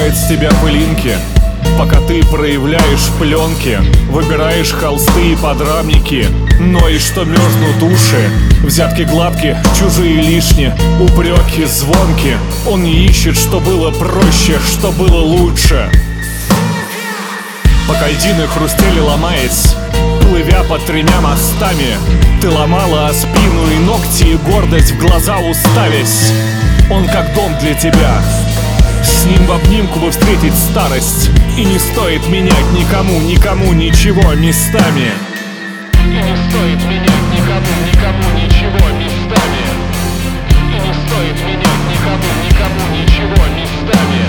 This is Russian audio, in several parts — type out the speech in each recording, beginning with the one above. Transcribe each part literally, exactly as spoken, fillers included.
смывает с тебя пылинки, пока ты проявляешь пленки, выбираешь холсты и подрамники. Но и что мерзнут уши, взятки гладкие, чужие лишние, упреки звонки. Он не ищет, что было проще, что было лучше. Пока льдины хрустели, ломаясь, плывя под тремя мостами, ты ломала спину и ногти, и гордость в глаза уставясь. Он как дом для тебя, с ним в обнимку бы встретить старость. И не стоит менять никому, никому ничего местами. И не стоит менять никому, никому ничего местами. И не стоит менять никому, никому ничего местами.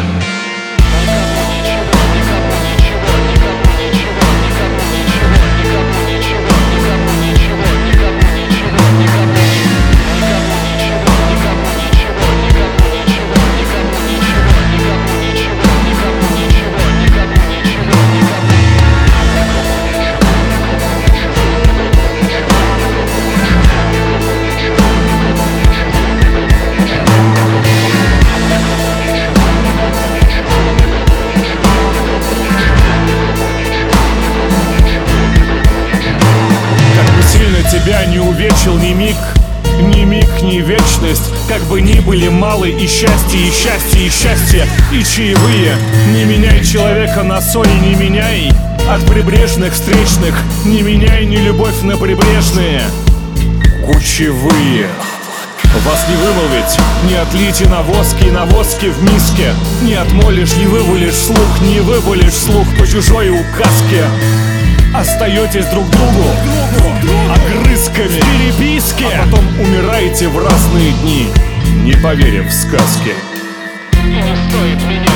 Тебя не увечил ни миг, ни миг, ни вечность. Как бы ни были малы и счастье, и счастье, и счастье, и чаевые. Не меняй человека на соль, не меняй от прибрежных встречных, не меняй ни любовь на прибрежные кучевые. Вас не вымолвить, не отлите на воске и на воске в миске. Не отмолишь, не вывалишь слух, не вывалишь слух по чужой указке. Остаетесь друг другу огрызками в переписке, а потом умираете в разные дни, не поверив в сказки. И не стоит меня